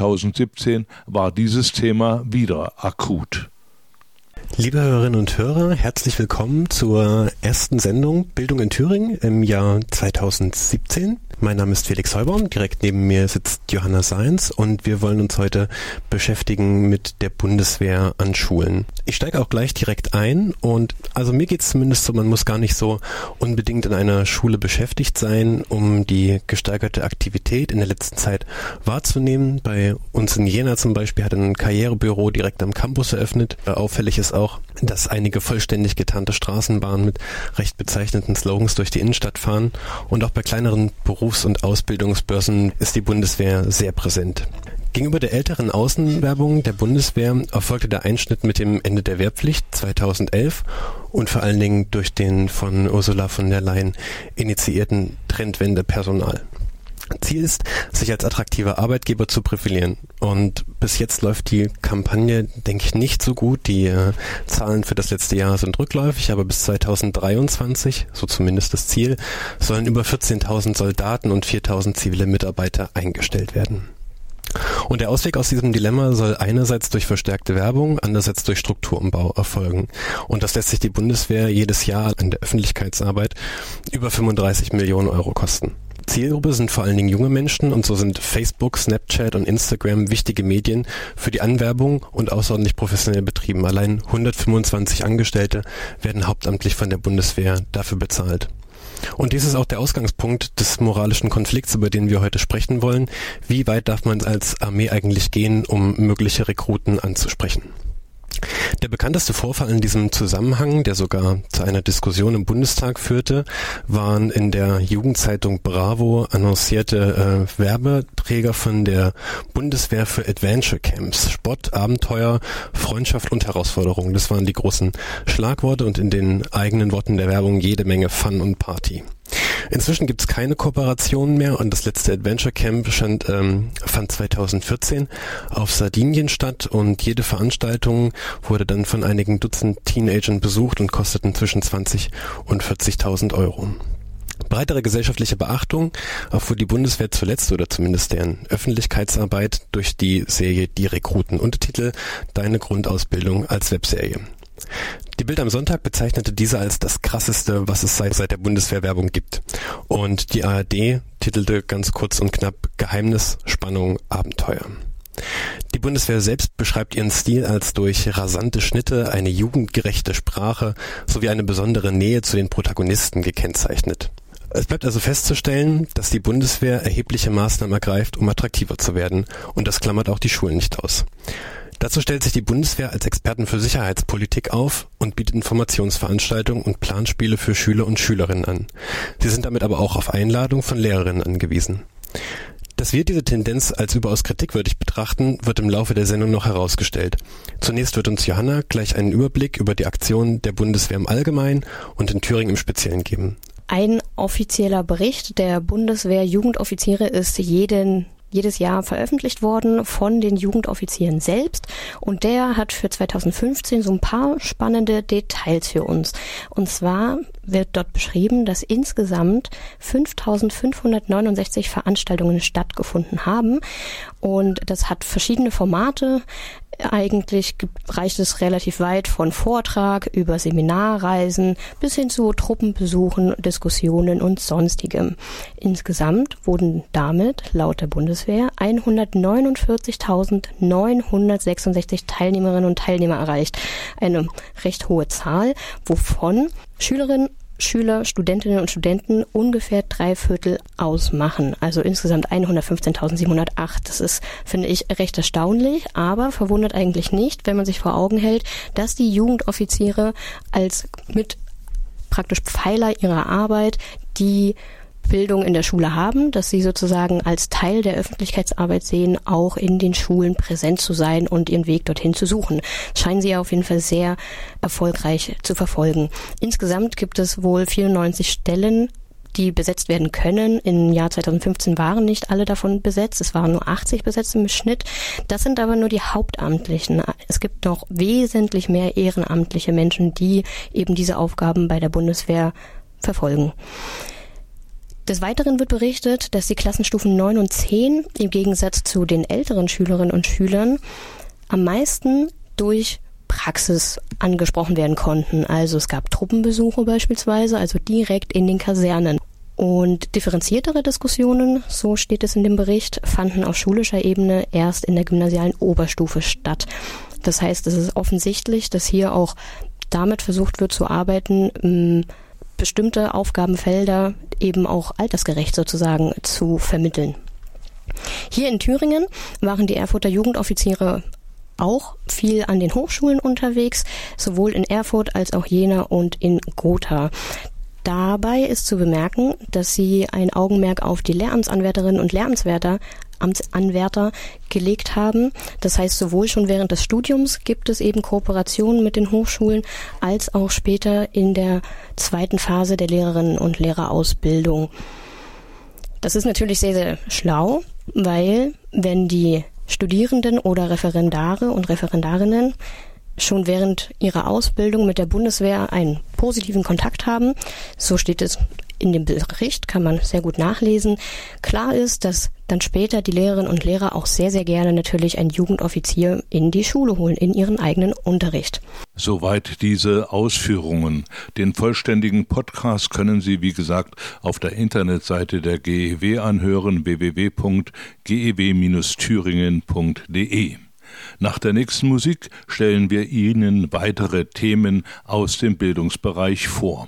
2017, war dieses Thema wieder akut. Liebe Hörerinnen und Hörer, herzlich willkommen zur ersten Sendung Bildung in Thüringen im Jahr 2017. Mein Name ist Felix Heubaum, direkt neben mir sitzt Johanna Sainz und wir wollen uns heute beschäftigen mit der Bundeswehr an Schulen. Ich steige auch gleich direkt ein und also mir geht es zumindest so, man muss gar nicht so unbedingt in einer Schule beschäftigt sein, um die gesteigerte Aktivität in der letzten Zeit wahrzunehmen. Bei uns in Jena zum Beispiel hat ein Karrierebüro direkt am Campus eröffnet. Auffällig ist auch, dass einige vollständig getarnte Straßenbahnen mit recht bezeichneten Slogans durch die Innenstadt fahren und auch bei kleineren Berufs- und Ausbildungsbörsen ist die Bundeswehr sehr präsent. Gegenüber der älteren Außenwerbung der Bundeswehr erfolgte der Einschnitt mit dem Ende der Wehrpflicht 2011 und vor allen Dingen durch den von Ursula von der Leyen initiierten Trendwende Personal. Ziel ist, sich als attraktiver Arbeitgeber zu profilieren. Und bis jetzt läuft die Kampagne, denke ich, nicht so gut. Die Zahlen für das letzte Jahr sind rückläufig, aber bis 2023, so zumindest das Ziel, sollen über 14.000 Soldaten und 4.000 zivile Mitarbeiter eingestellt werden. Und der Ausweg aus diesem Dilemma soll einerseits durch verstärkte Werbung, andererseits durch Strukturumbau erfolgen. Und das lässt sich die Bundeswehr jedes Jahr an der Öffentlichkeitsarbeit über 35 Millionen Euro kosten. Zielgruppe sind vor allen Dingen junge Menschen und so sind Facebook, Snapchat und Instagram wichtige Medien für die Anwerbung und außerordentlich professionell betrieben. Allein 125 Angestellte werden hauptamtlich von der Bundeswehr dafür bezahlt. Und dies ist auch der Ausgangspunkt des moralischen Konflikts, über den wir heute sprechen wollen. Wie weit darf man als Armee eigentlich gehen, um mögliche Rekruten anzusprechen? Der bekannteste Vorfall in diesem Zusammenhang, der sogar zu einer Diskussion im Bundestag führte, waren in der Jugendzeitung Bravo annoncierte Werbeträger von der Bundeswehr für Adventure Camps. Sport, Abenteuer, Freundschaft und Herausforderung. Das waren die großen Schlagworte und in den eigenen Worten der Werbung jede Menge Fun und Party. Inzwischen gibt es keine Kooperationen mehr und das letzte Adventure Camp fand 2014 auf Sardinien statt und jede Veranstaltung wurde dann von einigen Dutzend Teenagern besucht und kosteten zwischen 20.000 und 40.000 Euro. Breitere gesellschaftliche Beachtung erfuhr die Bundeswehr zuletzt oder zumindest deren Öffentlichkeitsarbeit durch die Serie Die Rekruten. Untertitel Deine Grundausbildung als Webserie. Die Bild am Sonntag bezeichnete diese als das Krasseste, was es seit der Bundeswehrwerbung gibt. Und die ARD titelte ganz kurz und knapp Geheimnis, Spannung, Abenteuer. Die Bundeswehr selbst beschreibt ihren Stil als durch rasante Schnitte, eine jugendgerechte Sprache sowie eine besondere Nähe zu den Protagonisten gekennzeichnet. Es bleibt also festzustellen, dass die Bundeswehr erhebliche Maßnahmen ergreift, um attraktiver zu werden. Und das klammert auch die Schulen nicht aus. Dazu stellt sich die Bundeswehr als Experten für Sicherheitspolitik auf und bietet Informationsveranstaltungen und Planspiele für Schüler und Schülerinnen an. Sie sind damit aber auch auf Einladung von Lehrerinnen angewiesen. Dass wir diese Tendenz als überaus kritikwürdig betrachten, wird im Laufe der Sendung noch herausgestellt. Zunächst wird uns Johanna gleich einen Überblick über die Aktionen der Bundeswehr im Allgemeinen und in Thüringen im Speziellen geben. Ein offizieller Bericht der Bundeswehr Jugendoffiziere ist jedes Jahr veröffentlicht worden von den Jugendoffizieren selbst und der hat für 2015 so ein paar spannende Details für uns. Und zwar wird dort beschrieben, dass insgesamt 5.569 Veranstaltungen stattgefunden haben und das hat verschiedene Formate. Eigentlich reicht es relativ weit von Vortrag über Seminarreisen bis hin zu Truppenbesuchen, Diskussionen und Sonstigem. Insgesamt wurden damit laut der Bundeswehr 149.966 Teilnehmerinnen und Teilnehmer erreicht. Eine recht hohe Zahl, wovon Schülerinnen, Schüler, Studentinnen und Studenten ungefähr 3/4 ausmachen. Also insgesamt 115.708. Das ist, finde ich, recht erstaunlich, aber verwundert eigentlich nicht, wenn man sich vor Augen hält, dass die Jugendoffiziere als mit praktisch Pfeiler ihrer Arbeit die Bildung in der Schule haben, dass sie sozusagen als Teil der Öffentlichkeitsarbeit sehen, auch in den Schulen präsent zu sein und ihren Weg dorthin zu suchen. Das scheinen sie auf jeden Fall sehr erfolgreich zu verfolgen. Insgesamt gibt es wohl 94 Stellen, die besetzt werden können. Im Jahr 2015 waren nicht alle davon besetzt. Es waren nur 80 besetzt im Schnitt. Das sind aber nur die Hauptamtlichen. Es gibt noch wesentlich mehr ehrenamtliche Menschen, die eben diese Aufgaben bei der Bundeswehr verfolgen. Des Weiteren wird berichtet, dass die Klassenstufen 9 und 10 im Gegensatz zu den älteren Schülerinnen und Schülern am meisten durch Praxis angesprochen werden konnten. Also es gab Truppenbesuche beispielsweise, also direkt in den Kasernen. Und differenziertere Diskussionen, so steht es in dem Bericht, fanden auf schulischer Ebene erst in der gymnasialen Oberstufe statt. Das heißt, es ist offensichtlich, dass hier auch damit versucht wird zu arbeiten, bestimmte Aufgabenfelder eben auch altersgerecht sozusagen zu vermitteln. Hier in Thüringen waren die Erfurter Jugendoffiziere auch viel an den Hochschulen unterwegs, sowohl in Erfurt als auch Jena und in Gotha. Dabei ist zu bemerken, dass sie ein Augenmerk auf die Lehramtsanwärterinnen und Lehramtsanwärter gelegt haben. Das heißt, sowohl schon während des Studiums gibt es eben Kooperationen mit den Hochschulen, als auch später in der zweiten Phase der Lehrerinnen und Lehrerausbildung. Das ist natürlich sehr, sehr schlau, weil wenn die Studierenden oder Referendare und Referendarinnen schon während ihrer Ausbildung mit der Bundeswehr einen positiven Kontakt haben, so steht es in dem Bericht, kann man sehr gut nachlesen. Klar ist, dass dann später die Lehrerinnen und Lehrer auch sehr, sehr gerne natürlich einen Jugendoffizier in die Schule holen, in ihren eigenen Unterricht. Soweit diese Ausführungen. Den vollständigen Podcast können Sie, wie gesagt, auf der Internetseite der GEW anhören, www.gew-thüringen.de. Nach der nächsten Musik stellen wir Ihnen weitere Themen aus dem Bildungsbereich vor.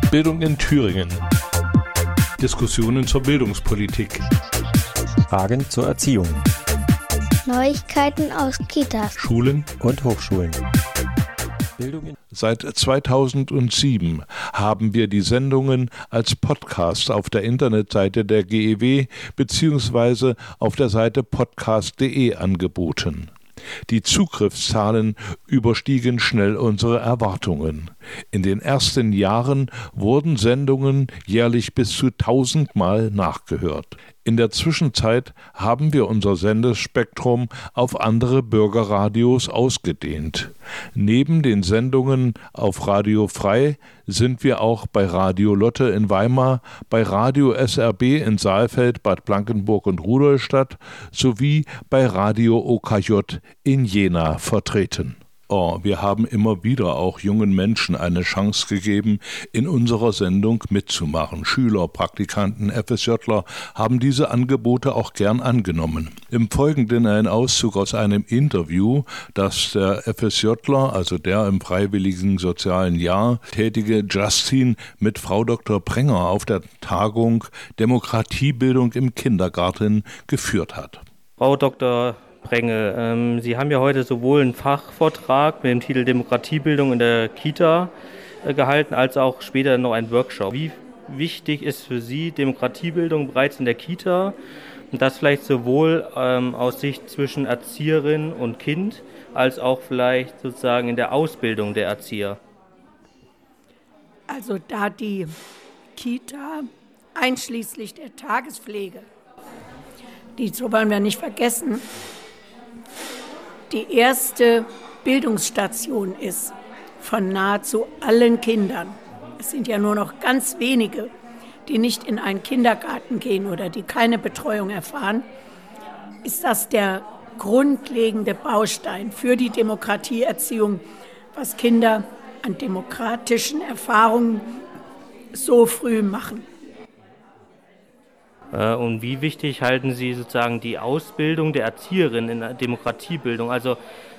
Bildung in Thüringen. Diskussionen zur Bildungspolitik. Fragen zur Erziehung. Neuigkeiten aus Kitas, Schulen und Hochschulen. Seit 2007 haben wir die Sendungen als Podcast auf der Internetseite der GEW bzw. auf der Seite podcast.de angeboten. Die Zugriffszahlen überstiegen schnell unsere Erwartungen. In den ersten Jahren wurden Sendungen jährlich bis zu 1000 Mal nachgehört. In der Zwischenzeit haben wir unser Sendespektrum auf andere Bürgerradios ausgedehnt. Neben den Sendungen auf Radio Frei sind wir auch bei Radio Lotte in Weimar, bei Radio SRB in Saalfeld, Bad Blankenburg und Rudolstadt sowie bei Radio OKJ in Jena vertreten. Wir haben immer wieder auch jungen Menschen eine Chance gegeben, in unserer Sendung mitzumachen. Schüler, Praktikanten, FSJler haben diese Angebote auch gern angenommen. Im Folgenden ein Auszug aus einem Interview, das der FSJler, also der im freiwilligen sozialen Jahr tätige Justin mit Frau Dr. Prenger auf der Tagung Demokratiebildung im Kindergarten geführt hat. Frau Dr. Prenge, Sie haben ja heute sowohl einen Fachvortrag mit dem Titel Demokratiebildung in der Kita gehalten, als auch später noch einen Workshop. Wie wichtig ist für Sie Demokratiebildung bereits in der Kita und das vielleicht sowohl aus Sicht zwischen Erzieherin und Kind, als auch vielleicht sozusagen in der Ausbildung der Erzieher? Also da die Kita einschließlich der Tagespflege, die so wollen wir nicht vergessen, die erste Bildungsstation ist von nahezu allen Kindern. Es sind ja nur noch ganz wenige, die nicht in einen Kindergarten gehen oder die keine Betreuung erfahren, ist das der grundlegende Baustein für die Demokratieerziehung, was Kinder an demokratischen Erfahrungen so früh machen. Und wie wichtig halten Sie sozusagen die Ausbildung der Erzieherin in der Demokratiebildung? Also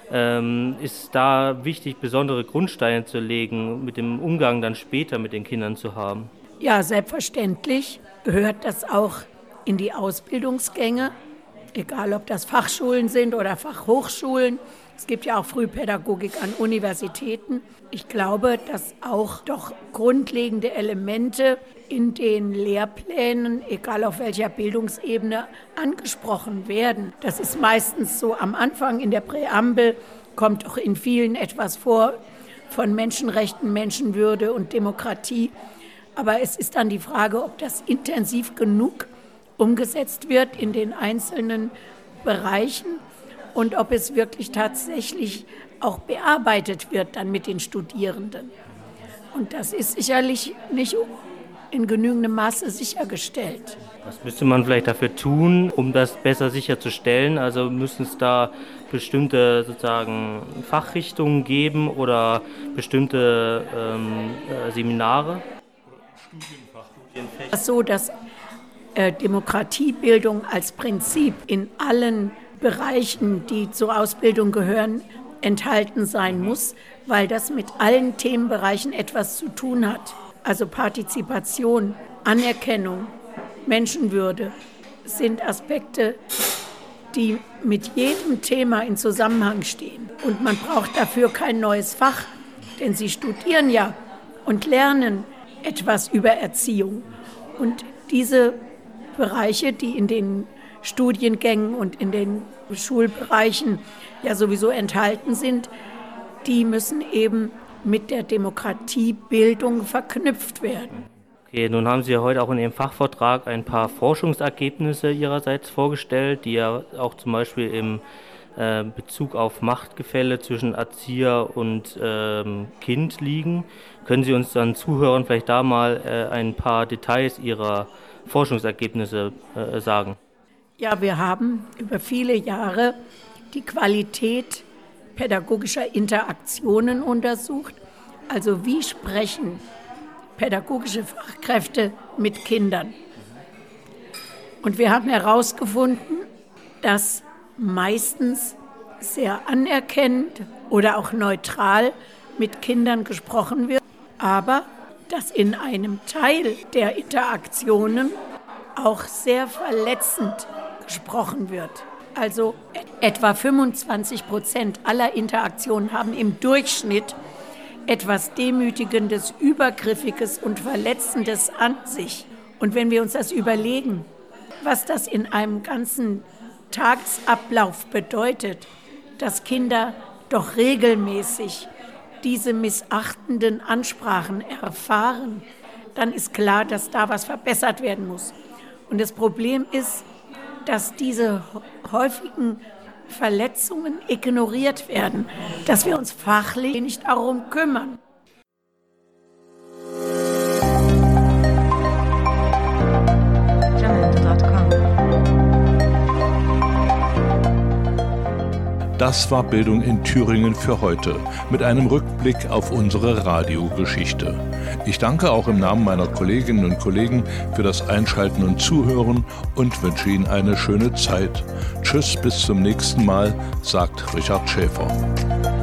ist da wichtig, besondere Grundsteine zu legen, mit dem Umgang dann später mit den Kindern zu haben? Ja, selbstverständlich gehört das auch in die Ausbildungsgänge, egal ob das Fachschulen sind oder Fachhochschulen. Es gibt ja auch Frühpädagogik an Universitäten. Ich glaube, dass auch doch grundlegende Elemente in den Lehrplänen, egal auf welcher Bildungsebene, angesprochen werden. Das ist meistens so am Anfang in der Präambel, kommt doch in vielen etwas vor von Menschenrechten, Menschenwürde und Demokratie. Aber es ist dann die Frage, ob das intensiv genug umgesetzt wird in den einzelnen Bereichen und ob es wirklich tatsächlich auch bearbeitet wird dann mit den Studierenden. Und das ist sicherlich nicht in genügendem Maße sichergestellt. Was müsste man vielleicht dafür tun, um das besser sicherzustellen? Also müssen es da bestimmte sozusagen Fachrichtungen geben oder bestimmte Seminare? Es ist so, dass Demokratiebildung als Prinzip in allen Bereichen, die zur Ausbildung gehören, enthalten sein muss, weil das mit allen Themenbereichen etwas zu tun hat. Also Partizipation, Anerkennung, Menschenwürde sind Aspekte, die mit jedem Thema in Zusammenhang stehen. Und man braucht dafür kein neues Fach, denn sie studieren ja und lernen etwas über Erziehung. Und diese Bereiche, die in den Studiengängen und in den Schulbereichen ja sowieso enthalten sind, die müssen eben mit der Demokratiebildung verknüpft werden. Okay, nun haben Sie ja heute auch in Ihrem Fachvortrag ein paar Forschungsergebnisse Ihrerseits vorgestellt, die ja auch zum Beispiel im Bezug auf Machtgefälle zwischen Erzieher und Kind liegen. Können Sie uns dann Zuhörern vielleicht da mal ein paar Details Ihrer Forschungsergebnisse sagen? Ja, wir haben über viele Jahre die Qualität pädagogischer Interaktionen untersucht. Also wie sprechen pädagogische Fachkräfte mit Kindern? Und wir haben herausgefunden, dass meistens sehr anerkennend oder auch neutral mit Kindern gesprochen wird. Aber dass in einem Teil der Interaktionen auch sehr verletzend gesprochen wird. Also etwa 25% aller Interaktionen haben im Durchschnitt etwas Demütigendes, Übergriffiges und Verletzendes an sich. Und wenn wir uns das überlegen, was das in einem ganzen Tagesablauf bedeutet, dass Kinder doch regelmäßig diese missachtenden Ansprachen erfahren, dann ist klar, dass da was verbessert werden muss. Und das Problem ist, dass diese häufigen Verletzungen ignoriert werden, dass wir uns fachlich nicht darum kümmern. Das war Bildung in Thüringen für heute mit einem Rückblick auf unsere Radiogeschichte. Ich danke auch im Namen meiner Kolleginnen und Kollegen für das Einschalten und Zuhören und wünsche Ihnen eine schöne Zeit. Tschüss, bis zum nächsten Mal, sagt Richard Schäfer.